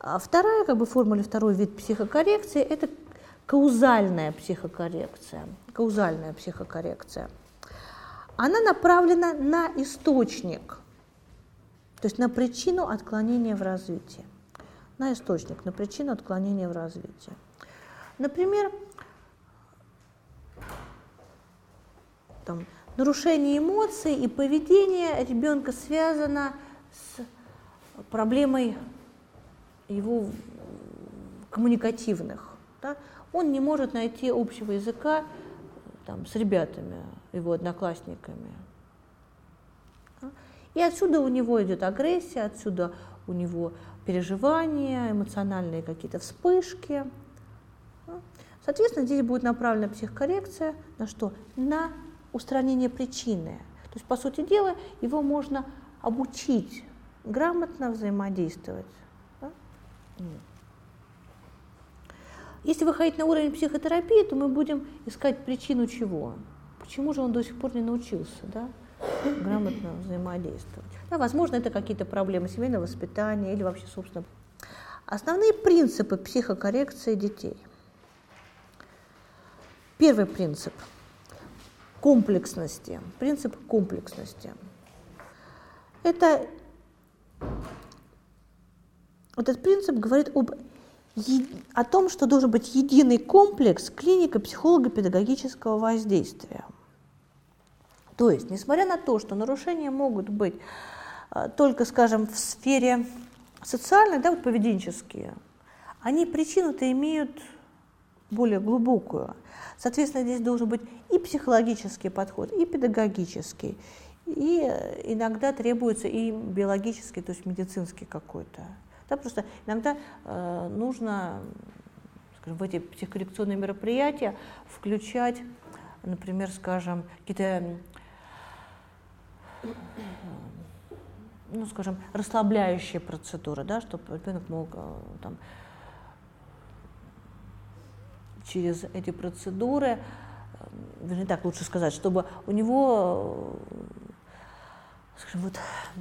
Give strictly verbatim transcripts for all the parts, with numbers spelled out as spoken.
А вторая, как бы формула, второй вид психокоррекции – это каузальная психокоррекция. Каузальная психокоррекция. Она направлена на источник, то есть на причину отклонения в развитии. На источник, на причину отклонения в развитии. Например, там, нарушение эмоций и поведения ребенка связано с проблемой его коммуникативных. Да? Он не может найти общего языка там, с ребятами, его одноклассниками. Да? И отсюда у него идет агрессия, отсюда у него переживания, эмоциональные какие-то вспышки. Да? Соответственно, здесь будет направлена психокоррекция на что? На устранение причины. То есть, по сути дела, его можно обучить грамотно взаимодействовать. Да? Если выходить на уровень психотерапии, то мы будем искать причину чего? Почему же он до сих пор не научился, да, грамотно взаимодействовать? Да, возможно, это какие-то проблемы семейного воспитания или вообще, собственно. Основные принципы психокоррекции детей. Первый принцип – комплексности. Принцип комплексности. Это, этот принцип говорит об о том, что должен быть единый комплекс клинико-психолого-педагогического воздействия. То есть, несмотря на то, что нарушения могут быть только, скажем, в сфере социальной, да, вот поведенческие, они причину-то имеют более глубокую. Соответственно, здесь должен быть и психологический подход, и педагогический, и иногда требуется и биологический, то есть медицинский какой-то. Да, просто иногда э, нужно, скажем, в эти психокоррекционные мероприятия включать, например, скажем, какие-то, ну, скажем, расслабляющие процедуры, да, чтобы ребенок мог там, через эти процедуры, вернее, так лучше сказать, чтобы у него, скажем, вот,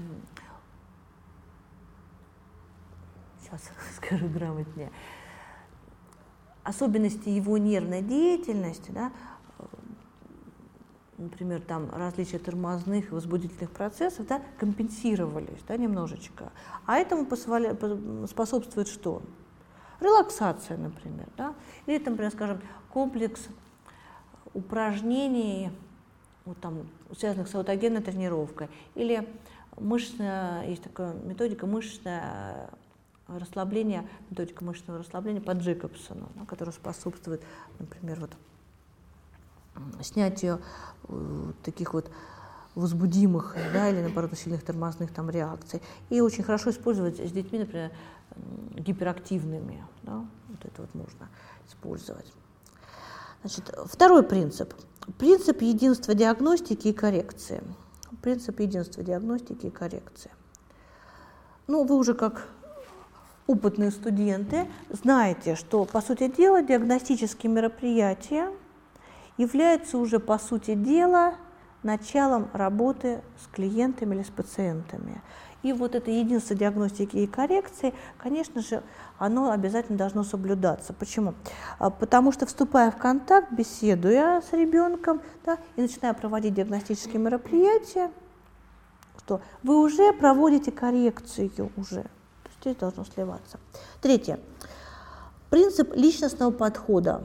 сейчас скажу грамотнее, особенности его нервной деятельности, да, например, там различия тормозных и возбудительных процессов, да, компенсировались, да, немножечко. А этому позволя... способствует что? Релаксация, например, да, или, там, например, скажем, комплекс упражнений, вот, там, связанных с аутогенной тренировкой, или мышечная, есть такая методика мышечное расслабление, методика мышечного расслабления по Джейкобсону, да, которая способствует, например, вот, снятию э, таких вот возбудимых, да, или, наоборот, сильных тормозных там, реакций. И очень хорошо использовать с детьми, например, гиперактивными. Да, вот это вот можно использовать. Значит, второй принцип. Принцип единства диагностики и коррекции. Принцип единства диагностики и коррекции. Ну, вы уже как опытные студенты знаете, что, по сути дела, диагностические мероприятия являются уже, по сути дела, началом работы с клиентами или с пациентами. И вот это единство диагностики и коррекции, конечно же, оно обязательно должно соблюдаться. Почему? Потому что, вступая в контакт, беседуя с ребенком, да, и начиная проводить диагностические мероприятия, что вы уже проводите коррекцию уже. Здесь должно сливаться. Третье. Принцип личностного подхода.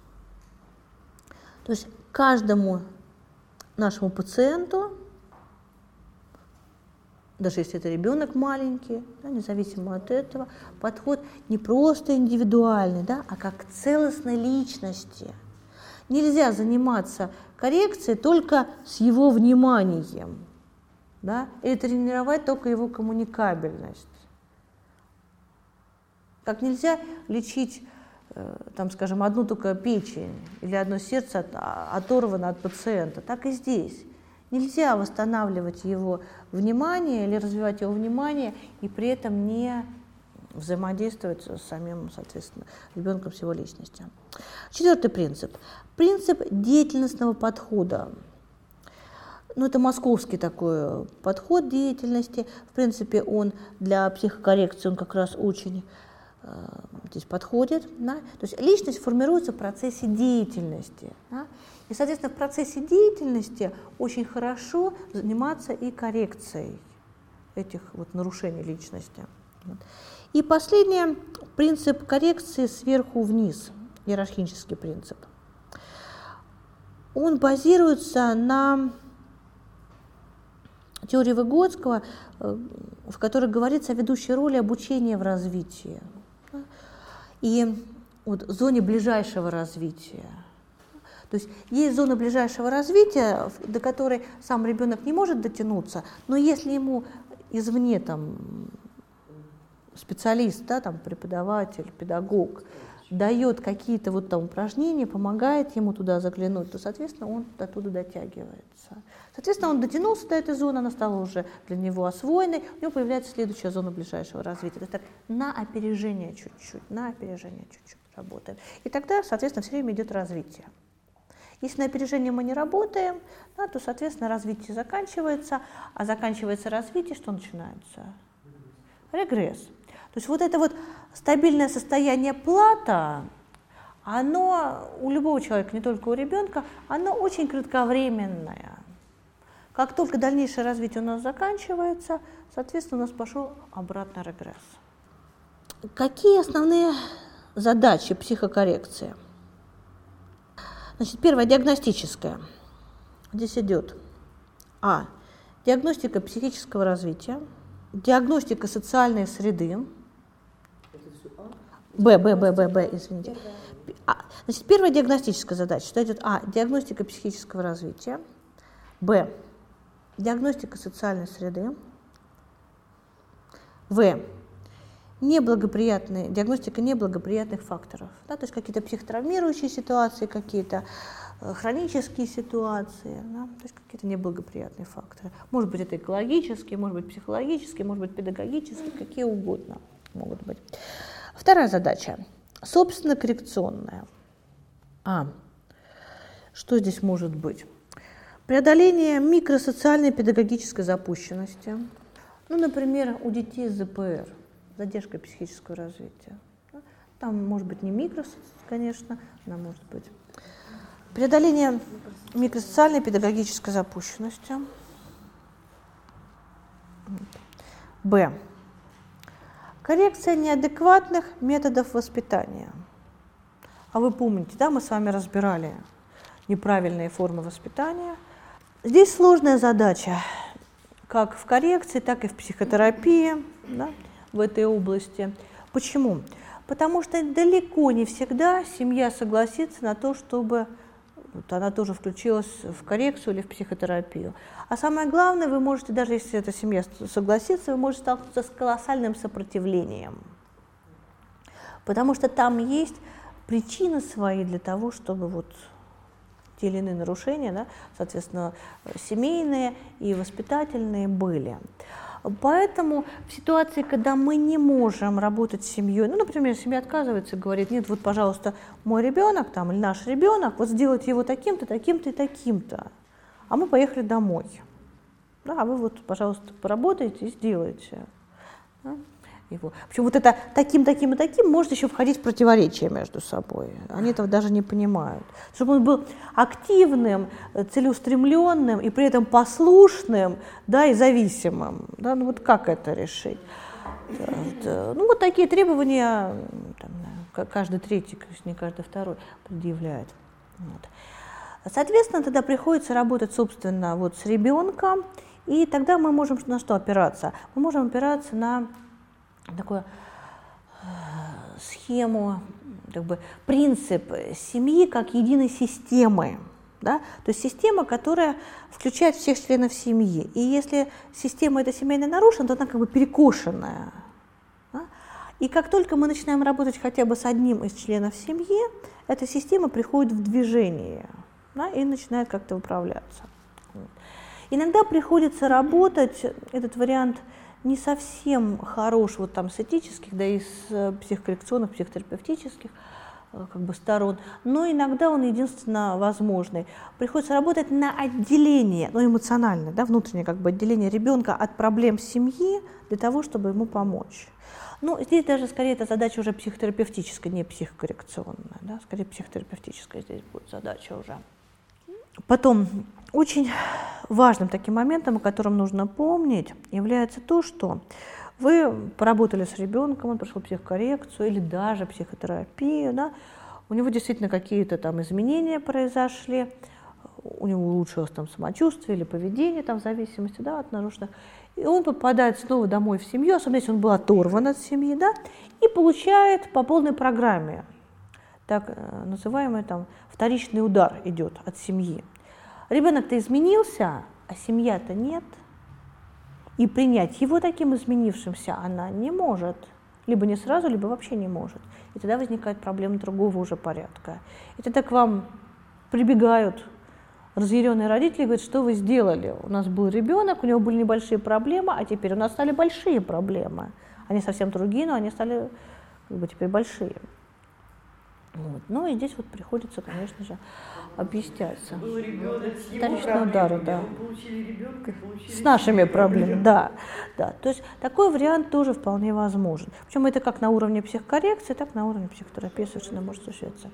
То есть каждому нашему пациенту, даже если это ребенок маленький, да, независимо от этого, подход не просто индивидуальный, да, а как целостной личности. Нельзя заниматься коррекцией только с его вниманием, да, или тренировать только его коммуникабельность. Как нельзя лечить, там, скажем, одну только печень или одно сердце от, оторвано от пациента, так и здесь. Нельзя восстанавливать его внимание или развивать его внимание и при этом не взаимодействовать с самим, соответственно, ребенком с его личностью. Четвертый принцип. Принцип деятельностного подхода. Ну, это московский такой подход деятельности. В принципе, он для психокоррекции он как раз очень здесь подходит. Да? То есть личность формируется в процессе деятельности. Да? И, соответственно, в процессе деятельности очень хорошо заниматься и коррекцией этих вот нарушений личности. Вот. И последнее, принцип коррекции сверху вниз, иерархический принцип. Он базируется на теории Выгодского, в которой говорится о ведущей роли обучения в развитии. И вот зоне ближайшего развития. То есть есть зона ближайшего развития, до которой сам ребенок не может дотянуться, но если ему извне там, специалист, да, там, преподаватель, педагог дает какие-то вот там упражнения, помогает ему туда заглянуть, то, соответственно, он оттуда дотягивается. Соответственно, он дотянулся до этой зоны, она стала уже для него освоенной, у него появляется следующая зона ближайшего развития. То есть так, на опережение чуть-чуть, на опережение чуть-чуть работаем. И тогда, соответственно, все время идет развитие. Если на опережение мы не работаем, да, то, соответственно, развитие заканчивается, а заканчивается развитие, что начинается? Регресс. То есть вот это вот стабильное состояние плата, оно у любого человека, не только у ребенка, оно очень кратковременное. Как только дальнейшее развитие у нас заканчивается, соответственно, у нас пошел обратный регресс. Какие основные задачи психокоррекции? Значит, первое, диагностическое. Здесь идет А. Диагностика психического развития, диагностика социальной среды. Б, Б, Б, Б, Б, извините. А, значит, первая диагностическая задача, что идет А. Диагностика психического развития, Б. Диагностика социальной среды, В. Неблагоприятные, диагностика неблагоприятных факторов, да, то есть какие-то психотравмирующие ситуации, какие-то э, хронические ситуации, да, то есть какие-то неблагоприятные факторы. Может быть, это экологические, может быть, психологические, может быть, педагогические, какие угодно могут быть. Вторая задача, собственно, коррекционная. А. Что здесь может быть? Преодоление микросоциальной педагогической запущенности. Ну, например, у детей с зэ пэ эр. Задержкой психического развития. Там может быть не микро, конечно, она может быть. Преодоление микросоциальной педагогической запущенности. Б. Коррекция неадекватных методов воспитания. А вы помните, да, мы с вами разбирали неправильные формы воспитания. Здесь сложная задача, как в коррекции, так и в психотерапии, да, в этой области. Почему? Потому что далеко не всегда семья согласится на то, чтобы вот она тоже включилась в коррекцию или в психотерапию. А самое главное, вы можете, даже если эта семья согласится, вы можете столкнуться с колоссальным сопротивлением. Потому что там есть причины свои для того, чтобы вот те или иные нарушения, да, соответственно, семейные и воспитательные были. Поэтому в ситуации, когда мы не можем работать с семьей, ну, например, семья отказывается и говорит, нет, вот, пожалуйста, мой ребенок там, или наш ребенок, вот сделайте его таким-то, таким-то и таким-то, а мы поехали домой. Да, а вы вот, пожалуйста, поработаете и сделайте. Да, его. Причем вот это таким, таким и таким может еще входить в противоречие между собой. Они этого даже не понимают. Чтобы он был активным, целеустремленным и при этом послушным, да, и зависимым. Да, ну вот как это решить? Ну вот такие требования там, каждый третий, конечно, не каждый второй предъявляет. Вот. Соответственно, тогда приходится работать, собственно, вот с ребенком, и тогда мы можем на что опираться? Мы можем опираться на такую э, схему, как бы принцип семьи как единой системы, да? То есть система, которая включает всех членов семьи. И если система эта семейная нарушена, то она как бы перекошенная. Да? И как только мы начинаем работать хотя бы с одним из членов семьи, эта система приходит в движение, да, и начинает как-то управляться. Вот. Иногда приходится работать, этот вариант не совсем хорош вот там с этических, да и с психокоррекционных, психотерапевтических как бы сторон, но иногда он единственно возможный. Приходится работать на отделение, ну эмоциональное, да, внутреннее как бы отделение ребенка от проблем семьи для того, чтобы ему помочь. Ну, здесь даже скорее эта задача уже психотерапевтическая, не психокоррекционная, да, скорее психотерапевтическая здесь будет задача уже. Потом, очень важным таким моментом, о котором нужно помнить, является то, что вы поработали с ребенком, он прошел психокоррекцию или даже психотерапию, да, у него действительно какие-то там изменения произошли, у него улучшилось там самочувствие или поведение, там, в зависимости, да, от нарушенных. И он попадает снова домой в семью, особенно если он был оторван от семьи, да, и получает по полной программе, так называемый там вторичный удар идет от семьи. Ребенок-то изменился, а семья-то нет. И принять его таким изменившимся она не может. Либо не сразу, либо вообще не может. И тогда возникает проблема другого уже порядка. И тогда к вам прибегают разъяренные родители и говорят, что вы сделали? У нас был ребенок, у него были небольшие проблемы, а теперь у нас стали большие проблемы. Они совсем другие, но они стали как бы теперь большие. Вот. Ну и здесь вот приходится, конечно же, объясняться. Был ребенок с его Вторичный удар, да. Мы получили ребенка, получили с нашими проблемами, да, да. То есть такой вариант тоже вполне возможен. Причем это как на уровне психокоррекции, так и на уровне психотерапии совершенно может осуществляться.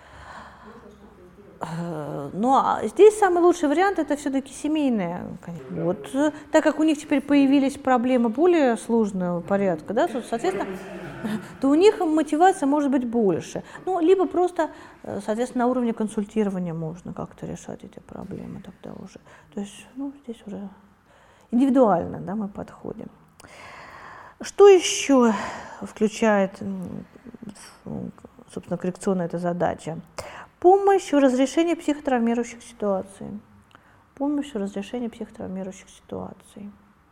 Ну а здесь самый лучший вариант это все-таки семейная. Вот, так как у них теперь появились проблемы более сложного порядка, да, соответственно, то у них мотивация может быть больше. Ну, либо просто, соответственно, на уровне консультирования можно как-то решать эти проблемы тогда уже. То есть, ну, здесь уже индивидуально, да, мы подходим. Что еще включает, собственно, коррекционная эта задача? Помощь в разрешении психотравмирующих ситуаций. Помощь в разрешении психотравмирующих ситуаций.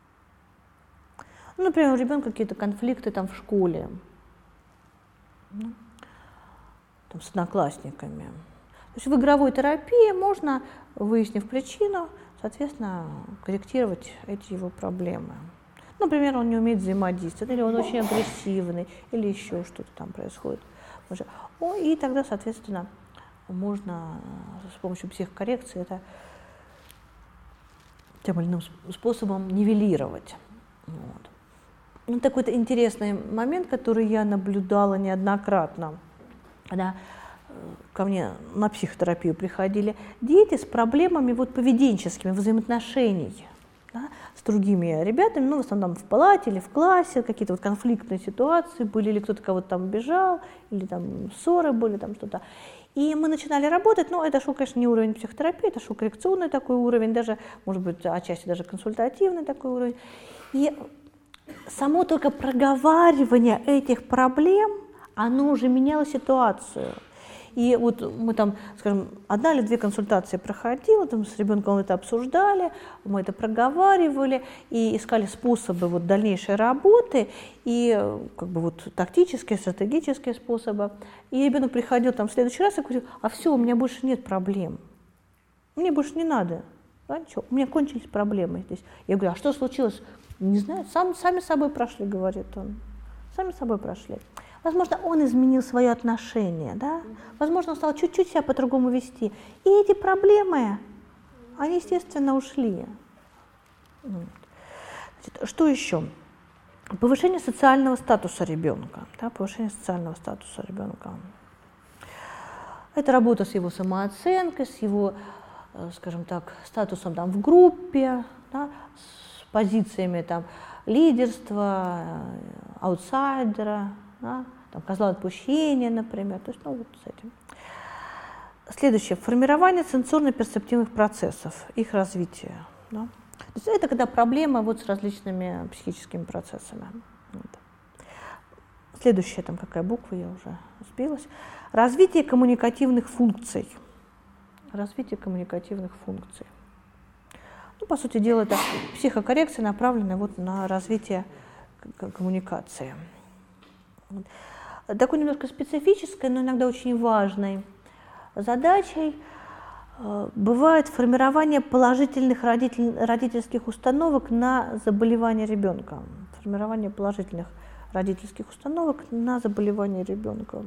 Ну, например, у ребенка какие-то конфликты там в школе, ну, там, с одноклассниками. То есть в игровой терапии можно, выяснив причину, соответственно, корректировать эти его проблемы. Например, он не умеет взаимодействовать, или он очень агрессивный, или еще что-то там происходит. И тогда, соответственно, можно с помощью психокоррекции это тем или иным способом нивелировать. Вот. Ну, такой-то интересный момент, который я наблюдала неоднократно, когда ко мне на психотерапию приходили дети с проблемами вот, поведенческими, взаимоотношений, да, с другими ребятами, ну, в основном в палате или в классе, какие-то вот конфликтные ситуации были, или кто-то кого-то там обижал, или там ссоры были, там что-то. И мы начинали работать, но это шел, конечно, не уровень психотерапии, это шел коррекционный такой уровень, даже, может быть, отчасти даже консультативный такой уровень. И само только проговаривание этих проблем, оно уже меняло ситуацию. И вот мы там, скажем, одна или две консультации проходила, там с ребенком это обсуждали, мы это проговаривали и искали способы вот дальнейшей работы, и как бы вот тактические, стратегические способы. И ребенок приходил там в следующий раз и говорил, а все, у меня больше нет проблем, мне больше не надо, да, ничего, у меня кончились проблемы здесь. Я говорю, а что случилось? Не знаю, сам, сами собой прошли, говорит он, сами собой прошли. Возможно, он изменил свое отношение, да? Возможно, он стал чуть-чуть себя по-другому вести. И эти проблемы, они, естественно, ушли. Значит, что еще? Повышение социального статуса ребенка. Да? Повышение социального статуса ребенка. Это работа с его самооценкой, с его, скажем так, статусом там, в группе, да? С позициями там, лидерства, аутсайдера, да, там, козла отпущения, например, то есть, ну, вот с этим. Следующее. Формирование сенсорно-перцептивных процессов, их развитие. Да. То есть это когда проблема вот с различными психическими процессами. Вот. Следующая, там какая буква, я уже сбилась. Развитие коммуникативных функций. Развитие коммуникативных функций. Ну, по сути дела, это психокоррекция, направленная вот на развитие коммуникации. Такой немножко специфической, но иногда очень важной задачей бывает формирование положительных родитель, родительских установок на заболевание ребенка. Формирование положительных родительских установок на заболевание ребенка.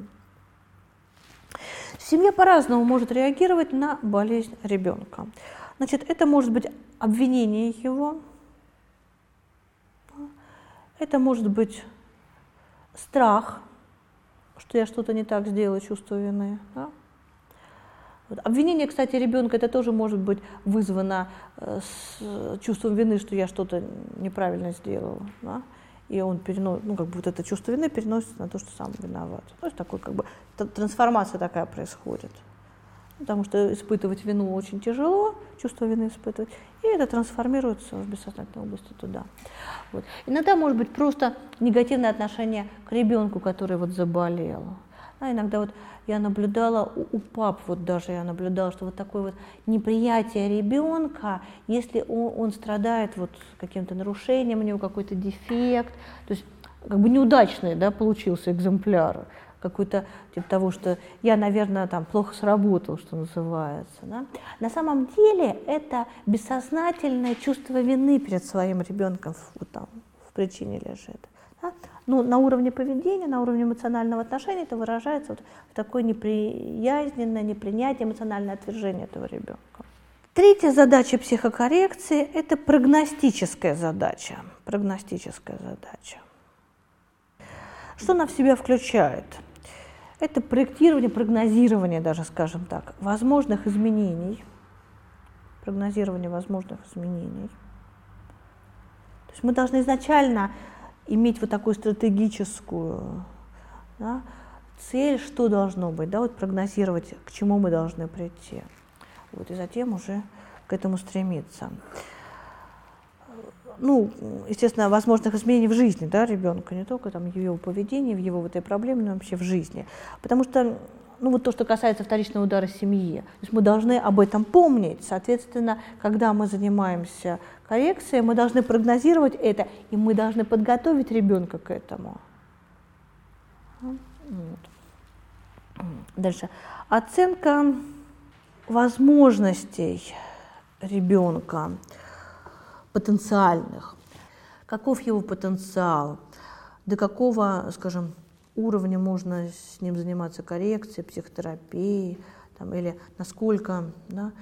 Семья по-разному может реагировать на болезнь ребенка. Значит, это может быть обвинение его, это может быть страх, что я что-то не так сделала, чувство вины. Да? Вот. Обвинение, кстати, ребенка, это тоже может быть вызвано э, с чувством вины, что я что-то неправильно сделала. Да? И он переносит, ну, как бы вот это чувство вины переносится на то, что сам виноват. То есть такой, как бы, трансформация такая происходит. Потому что испытывать вину очень тяжело, чувство вины испытывать, и это трансформируется в бессознательной области туда. Вот. Иногда может быть просто негативное отношение к ребенку, который вот заболел. А иногда вот я наблюдала у, у пап, вот даже я наблюдала, что вот такое вот неприятие ребенка, если он, он страдает вот каким-то нарушением, у него какой-то дефект, то есть как бы неудачный, да, получился экземпляр, какой-то типа того, что я, наверное, там плохо сработал, что называется. Да? На самом деле это бессознательное чувство вины перед своим ребенком вот там в причине лежит. Да? Ну, на уровне поведения, на уровне эмоционального отношения это выражается вот в такое неприязненное, непринятие, эмоциональное отвержение этого ребенка. Третья задача психокоррекции – это прогностическая задача. Прогностическая задача. Что она в себя включает? Это проектирование, прогнозирование даже, скажем так, возможных изменений. Прогнозирование возможных изменений. То есть мы должны изначально иметь вот такую стратегическую, да, цель, что должно быть, да, вот прогнозировать, к чему мы должны прийти. Вот, и затем уже к этому стремиться. Ну, естественно, возможных изменений в жизни, да, ребенка, не только там в его поведении, в его в этой проблеме, но вообще в жизни. Потому что, ну, вот то, что касается вторичного удара семьи, то есть мы должны об этом помнить. Соответственно, когда мы занимаемся коррекцией, мы должны прогнозировать это, и мы должны подготовить ребенка к этому. Вот. Дальше. Оценка возможностей ребенка, потенциальных. Каков его потенциал, до какого, скажем, уровня можно с ним заниматься коррекцией, психотерапией, там, или насколько, да,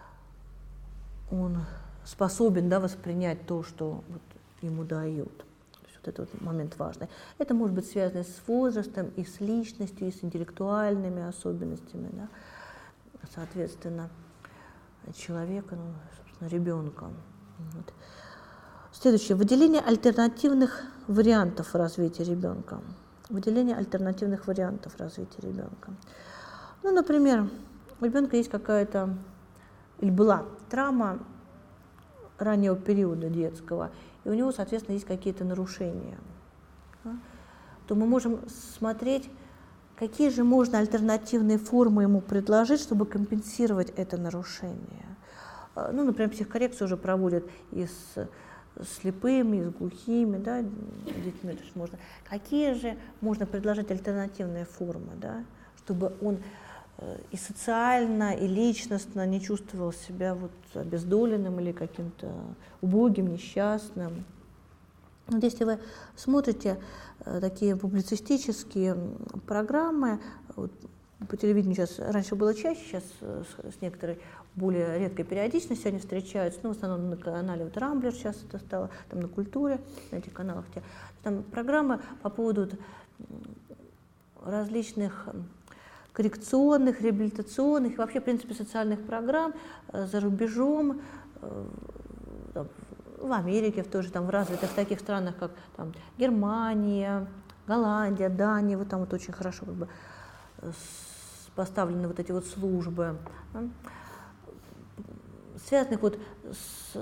он способен, да, воспринять то, что вот ему дают. То есть вот этот вот момент важный. Это может быть связано с возрастом, и с личностью, и с интеллектуальными особенностями, да, соответственно, человека, ну, собственно, ребенка. Вот. Следующее. Выделение альтернативных вариантов развития ребенка. Выделение альтернативных вариантов развития ребенка. Ну, например, у ребенка есть какая-то, или была травма раннего периода детского, и у него, соответственно, есть какие-то нарушения. Да? То мы можем смотреть, какие же можно альтернативные формы ему предложить, чтобы компенсировать это нарушение. Ну, например, психокоррекцию уже проводят и с слепыми, и с глухими, да, детьми. То есть можно. Какие же можно предложить альтернативные формы, да, чтобы он и социально, и личностно не чувствовал себя вот обездоленным или каким-то убогим, несчастным. Вот если вы смотрите такие публицистические программы, вот, по телевидению сейчас, раньше было чаще, сейчас с некоторой более редкой периодичностью они встречаются, ну, в основном на канале вот Рамблер сейчас это стало, там на Культуре, на этих каналах, там программы по поводу различных коррекционных, реабилитационных, вообще, в принципе, социальных программ за рубежом, там, в Америке, в тоже там в развитых таких странах, как там Германия, Голландия, Дания, вот там вот очень хорошо как бы поставлены вот эти вот службы, да, связанных вот с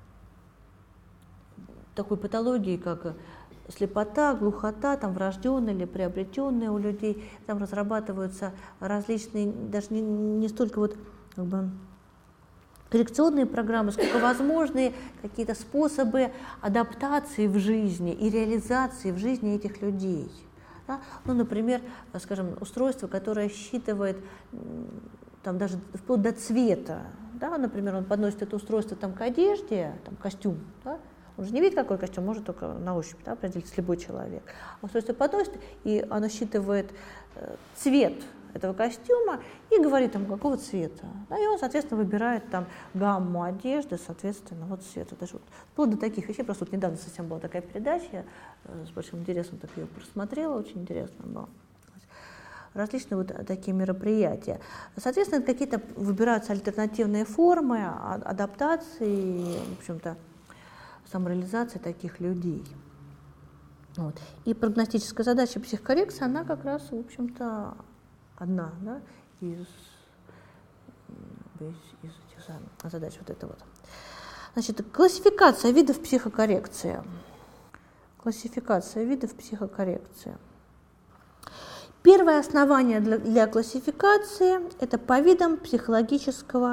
такой патологией, как слепота, глухота, там врожденная или приобретенная у людей, там разрабатываются различные, даже не, не столько вот как бы коррекционные программы, сколько возможные какие-то способы адаптации в жизни и реализации в жизни этих людей. Да? Ну, например, скажем, устройство, которое считывает там, даже вплоть до цвета. Да? Например, он подносит это устройство там, к одежде, там, костюм. Да? Он же не видит, какой костюм, может только на ощупь, да, определить любой человек. А устройство подносит, и оно считывает цвет этого костюма и говорит ему, какого цвета. Да, и он, соответственно, выбирает там гамму одежды, соответственно, вот цвета. Даже вот, вплоть до таких вещей. Просто вот недавно совсем была такая передача, я э, с большим интересом так ее просмотрела, очень интересно было. Различные вот такие мероприятия. Соответственно, какие-то выбираются альтернативные формы адаптации, в общем-то, самореализации таких людей. Вот. И прогностическая задача психокоррекции, она как раз, в общем-то, одна, да, из, из, из этих самых задач вот это вот. Значит, классификация видов психокоррекции. Классификация видов психокоррекции. Первое основание для, для классификации – это по видам психологического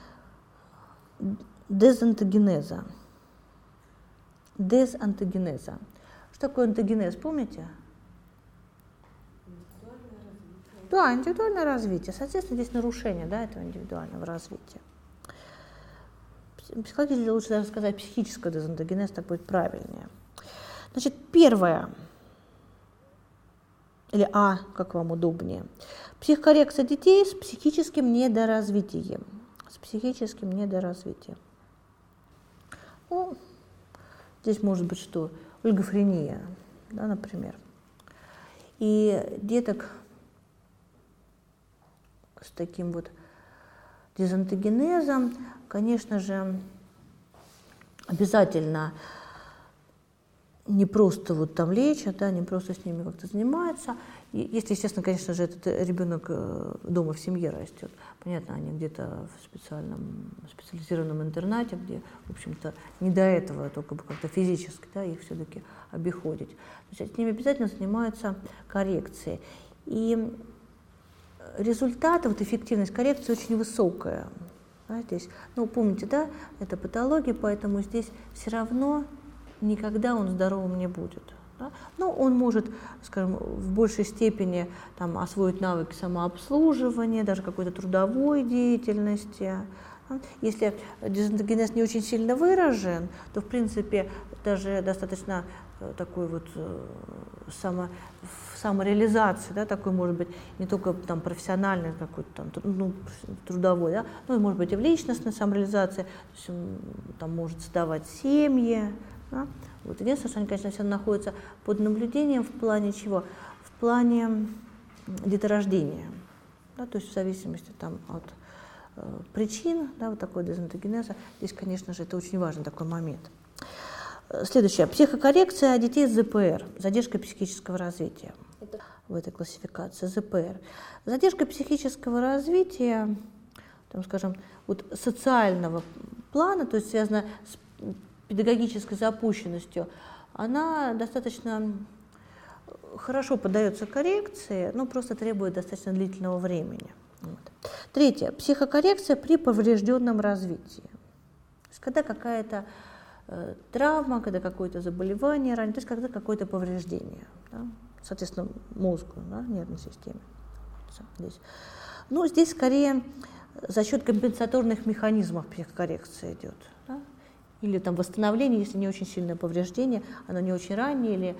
дезонтогенеза. Дезонтогенеза. Что такое онтогенез, помните? Да, индивидуальное развитие. Соответственно, здесь нарушение, да, этого индивидуального развития. Психологически лучше даже сказать психическое дезонтогенез, так будет правильнее. Значит, первое, или А, как вам удобнее, психокоррекция детей с психическим недоразвитием. С психическим недоразвитием. Ну, здесь может быть что? Олигофрения, да, например. И деток с таким вот дезонтогенезом, конечно же, обязательно не просто вот там лечат, да, не просто с ними как-то занимаются. И если, естественно, конечно же, этот ребенок дома в семье растет. Понятно, они где-то в специальном, специализированном интернате, где, в общем-то, не до этого, только бы как-то физически, да, их все-таки обиходить. То есть с ними обязательно занимаются коррекцией. И результаты, вот эффективность коррекции очень высокая. Да, здесь, ну, помните, да, это патология, поэтому здесь все равно никогда он здоровым не будет. Да? Но он может, скажем, в большей степени там, освоить навыки самообслуживания, даже какой-то трудовой деятельности. Да? Если дезонтогенез не очень сильно выражен, то, в принципе, даже достаточно такой вот само, самореализации, да, такой может быть не только там профессиональный какой-то там, ну, трудовой, да, но и может быть и в личностной самореализации, то есть он там может создавать семьи. Да? Вот. Единственное, что они, конечно, все находятся под наблюдением в плане чего? В плане деторождения. Да? То есть в зависимости там, от э, причин, да, вот такой дезонтогенеза. Здесь, конечно же, это очень важный такой момент. Следующее. Психокоррекция детей с зэ пэ эр, задержкой психического развития. Это в этой классификации зэ пэ эр. Задержка психического развития, там, скажем, вот социального плана, то есть связана с педагогической запущенностью, она достаточно хорошо поддается коррекции, но просто требует достаточно длительного времени. Вот. Третье. Психокоррекция при поврежденном развитии. То есть когда какая-то э, травма, когда какое-то заболевание ранее, то есть когда какое-то повреждение, да, соответственно, мозгу, да, нервной системе. Здесь. Ну, здесь скорее за счет компенсаторных механизмов психокоррекция идет. Да? Или там восстановление, если не очень сильное повреждение, оно не очень раннее или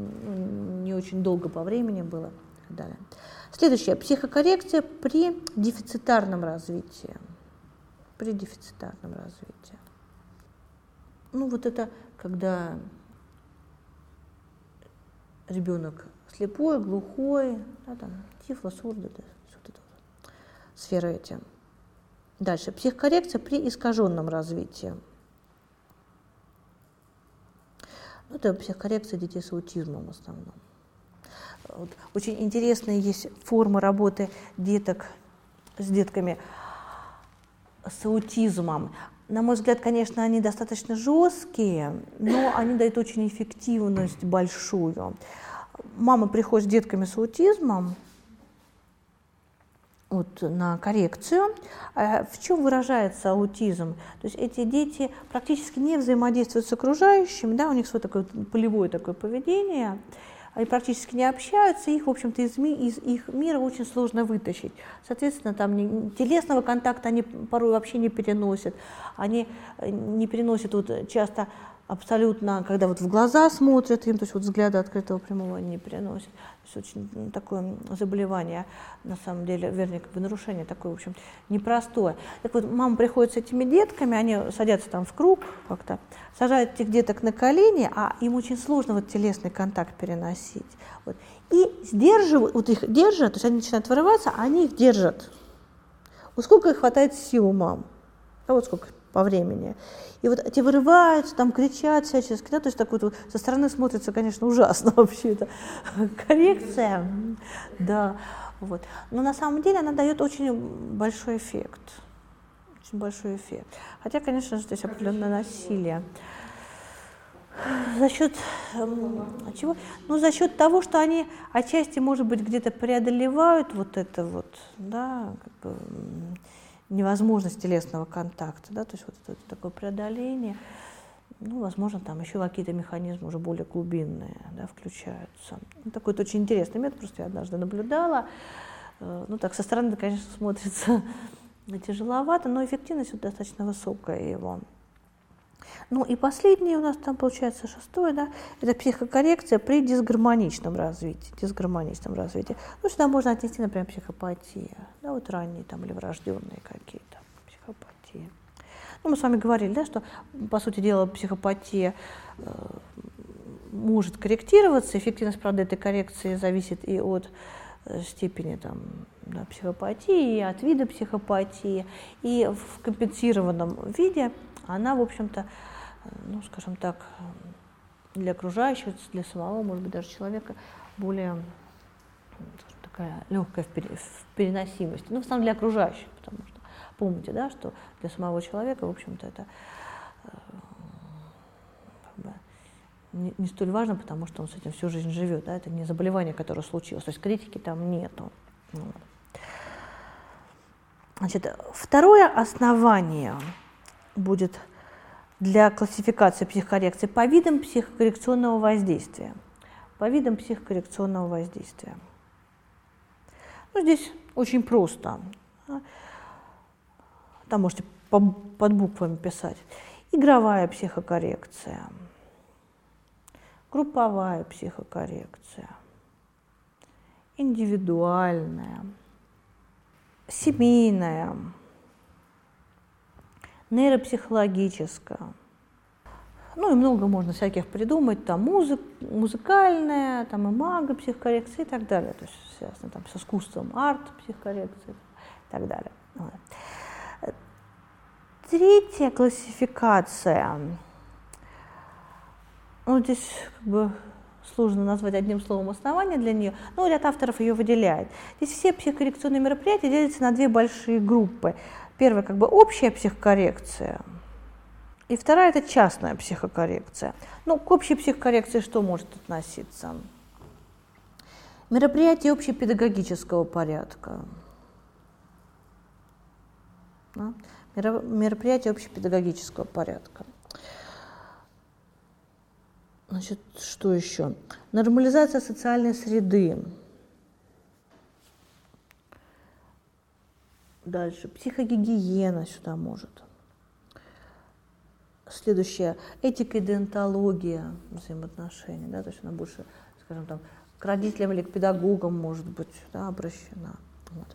не очень долго по времени было и так далее. Следующее. Психокоррекция при дефицитарном развитии. При дефицитарном развитии. Ну вот это когда ребенок слепой, глухой, да, там, тифло, сурдо, да, вот это вот, сферы эти. Дальше. Психокоррекция при искаженном развитии. Это психокоррекция детей с аутизмом в основном. Вот. Очень интересные есть формы работы деток с детками с аутизмом. На мой взгляд, конечно, они достаточно жесткие, но они дают очень эффективность большую. Мама приходит с детками с аутизмом вот, на коррекцию. В чем выражается аутизм? То есть эти дети практически не взаимодействуют с окружающими, да, у них свое такое полевое такое поведение, они практически не общаются, их, в общем-то, из, из их мира очень сложно вытащить. Соответственно, там не, телесного контакта они порой вообще не переносят, они не переносят вот, часто абсолютно, когда вот в глаза смотрят им, то есть вот взгляда открытого прямого они не переносят. То есть очень такое заболевание, на самом деле, вернее, как бы нарушение такое, в общем, непростое. Так вот, мама приходит с этими детками, они садятся там в круг как-то, сажают этих деток на колени, а им очень сложно вот телесный контакт переносить. Вот. И сдерживают, вот их держат, то есть они начинают вырываться, а они их держат. Вот сколько их хватает сил у мам, а вот сколько по времени. И вот эти вырываются, там кричат всячески, да, то есть так вот со стороны смотрится, конечно, ужасно вообще это коррекция, да, вот. Но на самом деле она дает очень большой эффект, очень большой эффект. Хотя, конечно же, здесь определенное насилие. За счет э, чего? Ну, за счет того, что они отчасти, может быть, где-то преодолевают вот это вот, да, как бы, невозможность телесного контакта, да, то есть вот это, это такое преодоление, ну, возможно, там еще какие-то механизмы уже более глубинные, да, включаются. Ну, такой вот очень интересный метод, просто я однажды наблюдала, э, ну, так, со стороны, конечно, смотрится тяжеловато, но эффективность вот достаточно высокая его. Ну и последнее у нас там получается шестое, да, это психокоррекция при дисгармоничном развитии, дисгармоничном развитии. Ну, сюда можно отнести, например, психопатия, да, вот ранние там или врожденные какие-то психопатии. Ну, мы с вами говорили, да, что, по сути дела, психопатия э, может корректироваться, эффективность, правда, этой коррекции зависит и от э, степени там, да, психопатии, и от вида психопатии, и в компенсированном виде она, в общем-то, ну, скажем так, для окружающих, для самого, может быть, даже человека более такая легкая в переносимости. Ну, в основном для окружающих, потому что помните, да, что для самого человека, в общем-то, это как бы не, не столь важно, потому что он с этим всю жизнь живет, да, это не заболевание, которое случилось, то есть критики там нету. Значит, второе основание будет для классификации психокоррекции по видам психокоррекционного воздействия. По видам психокоррекционного воздействия. Ну, здесь очень просто. Там можете под буквами писать. Игровая психокоррекция, групповая психокоррекция, индивидуальная, семейная, нейропсихологическая. Ну и много можно всяких придумать, там музык, музыкальная, там имаго-психокоррекция и так далее. То есть связано там с искусством, арт-психокоррекция и так далее. Вот. Третья классификация. Ну, здесь как бы сложно назвать одним словом основание для нее, но ряд авторов ее выделяет. Здесь все психокоррекционные мероприятия делятся на две большие группы. Первая как бы общая психокоррекция, и вторая это частная психокоррекция. Ну, к общей психокоррекции что может относиться? Мероприятия общепедагогического порядка. Да? Мероприятия общепедагогического порядка. Значит, что еще? Нормализация социальной среды. Дальше. Психогигиена сюда может. Следующее. Этика и деонтология взаимоотношений. Да, то есть она больше, скажем, там, к родителям или к педагогам может быть, да, обращена. Вот.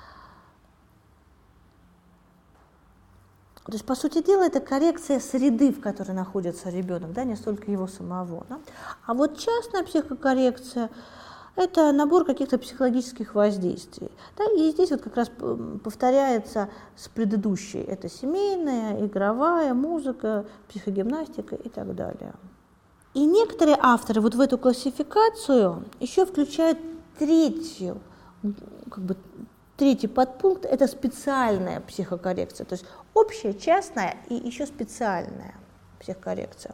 То есть, по сути дела, это коррекция среды, в которой находится ребенок, да, не столько его самого. Да. А вот частная психокоррекция – это набор каких-то психологических воздействий. Да, и здесь вот как раз повторяется с предыдущей. Это семейная, игровая, музыка, психогимнастика и так далее. И некоторые авторы вот в эту классификацию еще включают третью, как бы, третий подпункт – это специальная психокоррекция, то есть общая, частная и еще специальная психокоррекция.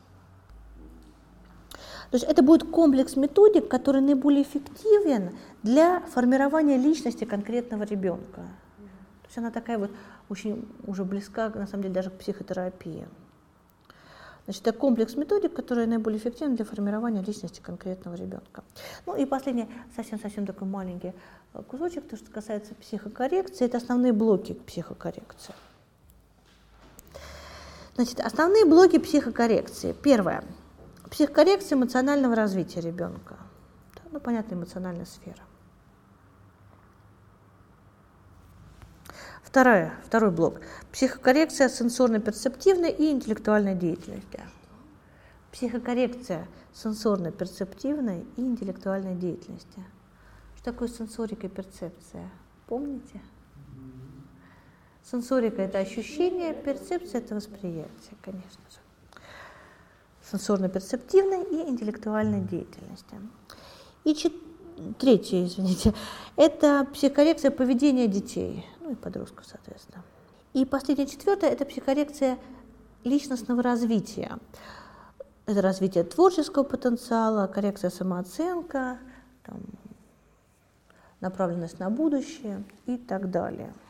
То есть это будет комплекс методик, который наиболее эффективен для формирования личности конкретного ребенка. То есть она такая вот очень уже близка, на самом деле, даже к психотерапии. Значит, это комплекс методик, которые наиболее эффективны для формирования личности конкретного ребенка. Ну и последний, совсем-совсем такой маленький кусочек, то, что касается психокоррекции, это основные блоки психокоррекции. Значит, основные блоки психокоррекции. Первое. Психокоррекция эмоционального развития ребенка. Ну, понятно, эмоциональная сфера. Второе, второй блок. Психокоррекция сенсорно-перцептивной и интеллектуальной деятельности. Психокоррекция сенсорно-перцептивной и интеллектуальной деятельности. Что такое сенсорика и перцепция? Помните? Сенсорика – это ощущение, перцепция – это восприятие, конечно же. Сенсорно-перцептивной и интеллектуальной деятельности. И чет... третье, извините, это психокоррекция поведения детей, ну и подростков, соответственно. И последнее, четвертое – это психокоррекция личностного развития. Это развитие творческого потенциала, коррекция самооценка, там, направленность на будущее и так далее.